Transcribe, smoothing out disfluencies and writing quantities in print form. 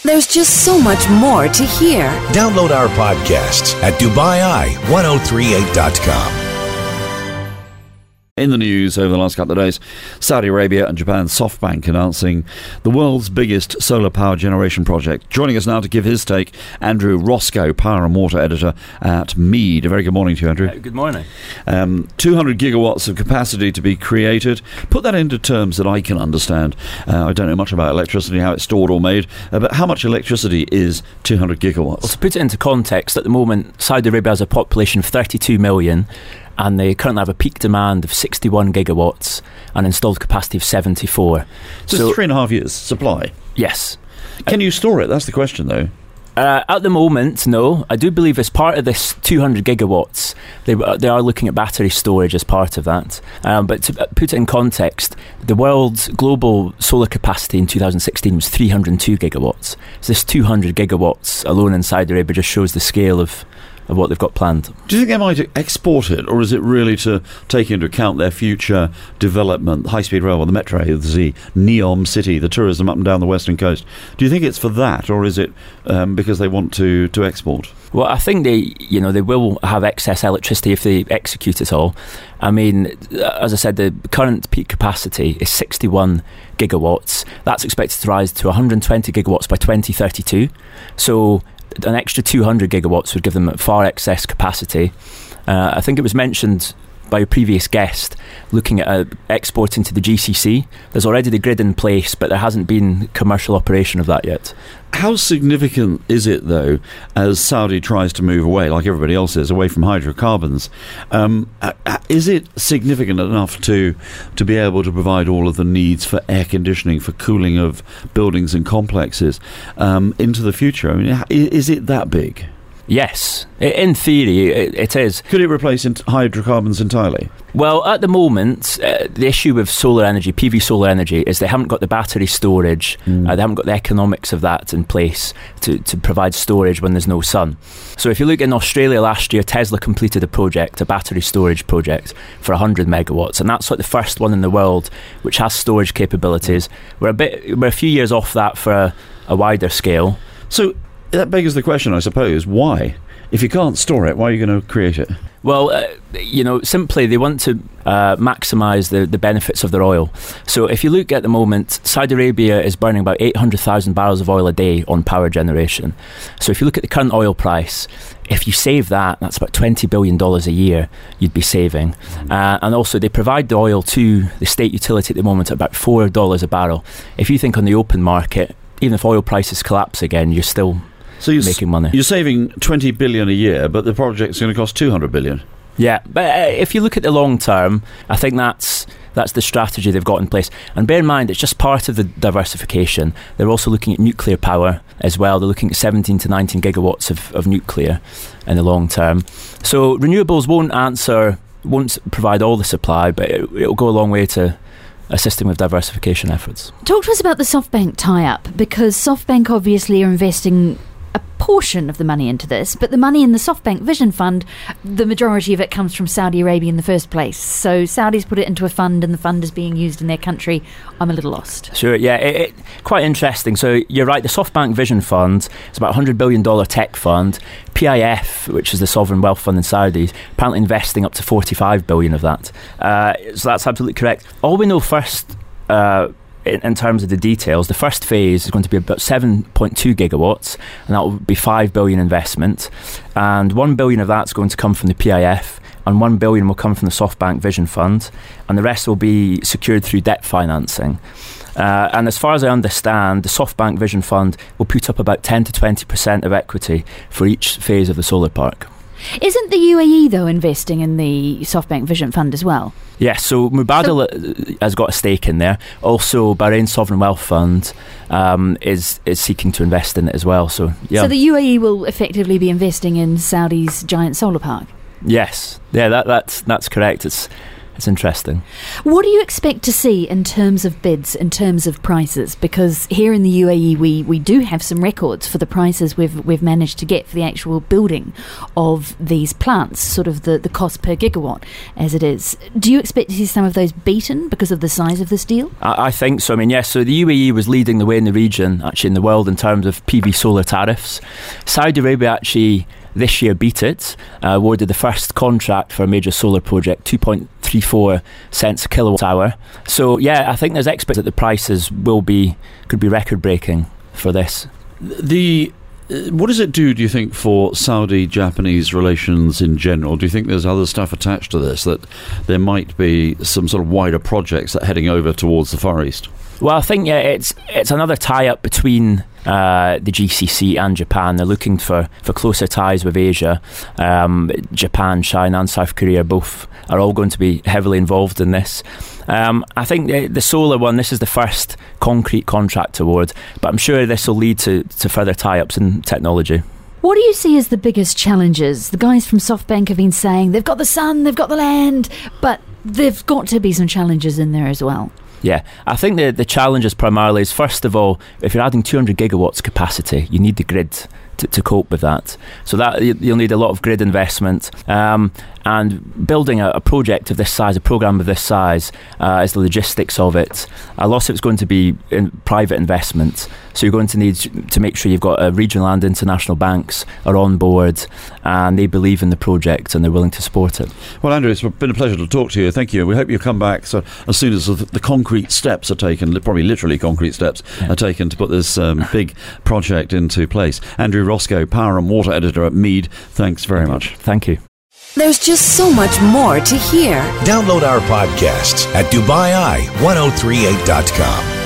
There's just so much more to hear. Download our podcasts at DubaiI1038.com. In the news over the last couple of days, Saudi Arabia and Japan's SoftBank announcing the world's biggest solar power generation project. Joining us now to give his take, Andrew Roscoe, Power and Water Editor at Mead. A very good morning to you, Andrew. Good morning. 200 gigawatts of capacity to be created. Put that into terms that I can understand. I don't know much about electricity, how it's stored or made, but how much electricity is 200 gigawatts? Well, to put it into context, at the moment, Saudi Arabia has a population of 32 million, and they currently have a peak demand of 61 gigawatts and installed capacity of 74. So 3.5 years supply? Yes. Can you store it? That's the question, though. At the moment, no. I do believe as part of this 200 gigawatts, they are looking at battery storage as part of that. But to put it in context, the world's global solar capacity in 2016 was 302 gigawatts. So this 200 gigawatts alone in Saudi Arabia just shows the scale of what they've got planned. Do you think they might export it, or is it really to take into account their future development, high-speed rail, the metro, the Neom City, the tourism up and down the western coast? Do you think it's for that, or is it because they want to export? Well, I think they will have excess electricity if they execute it all. I mean, as I said, the current peak capacity is 61 gigawatts. That's expected to rise to 120 gigawatts by 2032. So an extra 200 gigawatts would give them far excess capacity. I think it was mentioned by a previous guest looking at exporting to the GCC. There's already the grid in place, but there hasn't been commercial operation of that yet. How significant is it, though, as Saudi tries to move away, like everybody else is, away from hydrocarbons? Is it significant enough to be able to provide all of the needs for air conditioning, for cooling of buildings and complexes into the future? I mean, is it that big? Yes, in theory it is. Could it replace hydrocarbons entirely? Well, at the moment, the issue with solar energy, PV solar energy, is they haven't got the battery storage, they haven't got the economics of that in place to provide storage when there's no sun. So if you look in Australia last year, Tesla completed a battery storage project for 100 megawatts, and that's like the first one in the world which has storage capabilities. We're a few years off that for a wider scale. So that begs the question, I suppose, why? If you can't store it, why are you going to create it? Well, simply they want to maximise the benefits of their oil. So if you look at the moment, Saudi Arabia is burning about 800,000 barrels of oil a day on power generation. So if you look at the current oil price, if you save that's about $20 billion a year you'd be saving. And also they provide the oil to the state utility at the moment at about $4 a barrel. If you think on the open market, even if oil prices collapse again, you're still making money. You're saving $20 billion a year, but the project's going to cost $200 billion. Yeah, but if you look at the long term, I think that's the strategy they've got in place. And bear in mind, it's just part of the diversification. They're also looking at nuclear power as well. They're looking at 17 to 19 gigawatts of nuclear in the long term. So renewables won't provide all the supply, but it'll go a long way to assisting with diversification efforts. Talk to us about the SoftBank tie-up, because SoftBank obviously are investing a portion of the money into this, but the money in the SoftBank Vision Fund, the majority of it comes from Saudi Arabia in the first place. So Saudis put it into a fund and the fund is being used in their country. I'm a little lost. Sure, yeah, quite interesting. So you're right, the SoftBank Vision Fund is about $100 billion tech fund. PIF, which is the sovereign wealth fund in Saudi, apparently investing up to $45 billion of that. So that's absolutely correct. All we know first, in terms of the details, the first phase is going to be about 7.2 gigawatts, and that will be $5 billion investment, and $1 billion of that's going to come from the PIF, and $1 billion will come from the SoftBank Vision Fund, and the rest will be secured through debt financing. And as far as I understand, the SoftBank Vision Fund will put up about 10 to 20% of equity for each phase of the solar park. Isn't the UAE, though, investing in the SoftBank Vision Fund as well? Yes, so Mubadala has got a stake in there. Also, Bahrain Sovereign Wealth Fund is seeking to invest in it as well. So, yeah. So the UAE will effectively be investing in Saudi's giant solar park? Yes, yeah, that's correct. It's it's interesting. What do you expect to see in terms of bids, in terms of prices? Because here in the UAE, we do have some records for the prices we've managed to get for the actual building of these plants, sort of the cost per gigawatt as it is. Do you expect to see some of those beaten because of the size of this deal? I think so. I mean, yes, so the UAE was leading the way in the region, actually in the world, in terms of PV solar tariffs. Saudi Arabia actually this year beat it, awarded the first contract for a major solar project, 2.34 cents a kilowatt hour. So yeah, I think there's expectations that the prices could be record breaking for this. What does it do you think, for Saudi-Japanese relations in general? Do you think there's other stuff attached to this, that there might be some sort of wider projects that are heading over towards the Far East? Well, I think it's another tie-up between the GCC and Japan. They're looking for closer ties with Asia. Japan, China and South Korea are all going to be heavily involved in this. I think the solar one, this is the first concrete contract award, but I'm sure this will lead to further tie-ups in technology. What do you see as the biggest challenges? The guys from SoftBank have been saying they've got the sun, they've got the land, but there've got to be some challenges in there as well. Yeah, I think the challenges primarily is, first of all, if you're adding 200 gigawatts capacity, you need the grid to cope with that. So that you'll need a lot of grid investment. And building a project of this size, a programme of this size, is the logistics of it. A lot of it's going to be in private investment. So you're going to need to make sure you've got regional and international banks are on board and they believe in the project and they're willing to support it. Well, Andrew, it's been a pleasure to talk to you. Thank you. We hope you come back as soon as the concrete steps are taken, probably literally concrete steps are taken to put this big project into place. Andrew Roscoe, Power and Water Editor at Mead, thanks very much. Thank you. There's just so much more to hear. Download our podcasts at DubaiEye1038.com.